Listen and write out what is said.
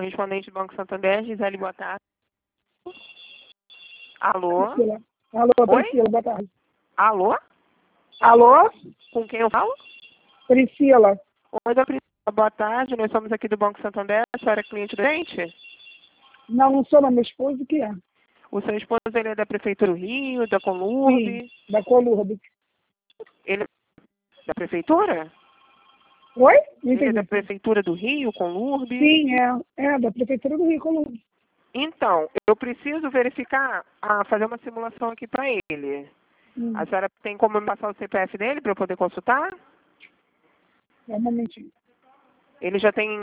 Correspondente do Banco Santander, Gisele, boa tarde. Alô? Priscila. Alô, Oi? Priscila, boa tarde. Alô? Alô? Com quem eu falo? Priscila. Oi, da Priscila, boa tarde. Nós somos aqui do Banco Santander. A senhora é cliente da gente? Não sou não, meu esposo que é. O seu esposo, ele é da Prefeitura do Rio, da Conlurb? Sim, da Colurbe. Ele é da Prefeitura? Oi? Não Ele é da entendi. Prefeitura do Rio, Conlurb? Sim, é da Prefeitura do Rio, Colurbe. Então, eu preciso verificar, fazer uma simulação aqui para ele. A senhora tem como me passar o CPF dele para eu poder consultar? É um momentinho. Ele já tem